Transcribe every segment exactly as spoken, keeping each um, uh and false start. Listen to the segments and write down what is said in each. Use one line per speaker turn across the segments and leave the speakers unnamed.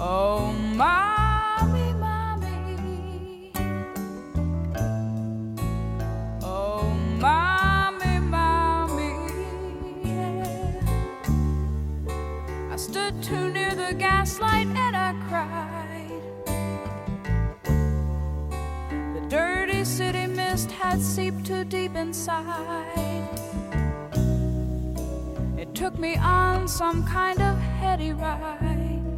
Oh, mommy, mommy. Oh, mommy, mommy. Yeah. I stood too near the gaslight and I cried. The dirty city mist had seeped too deep inside. It took me on some kind of heady ride.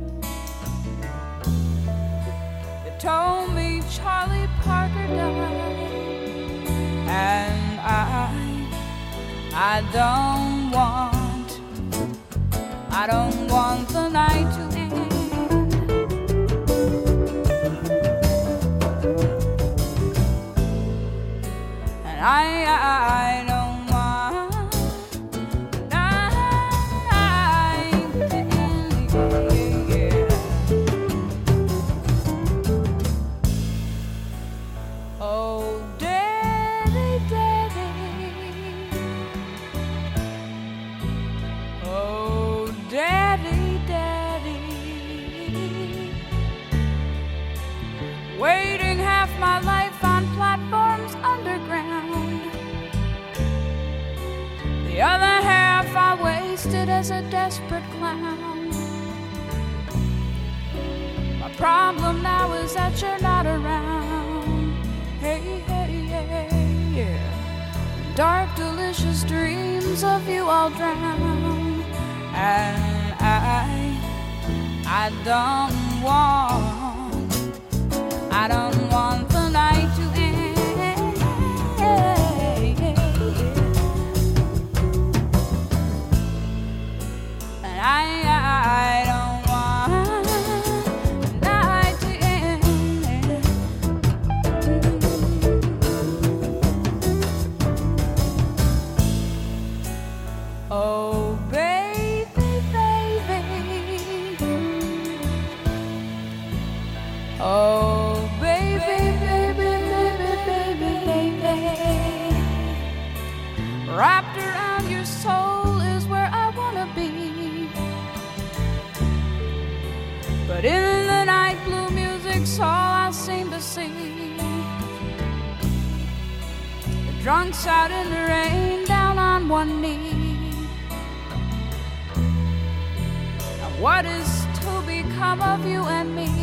Told me Charlie Parker died, and I, I don't want, I don't want the night to end. And I, I don't my life on platforms underground. The other half I wasted as a desperate clown. My problem now is that you're not around. Hey, hey, hey, yeah. Dark, delicious dreams of you all drown. And I, I don't want, I don't want the night to end. And I, I don't want the night to end. Oh, baby, baby. Oh. Wrapped around your soul is where I wanna be. But in the night, blue music's all I seem to see. The drunks out in the rain, down on one knee. And what is to become of you and me?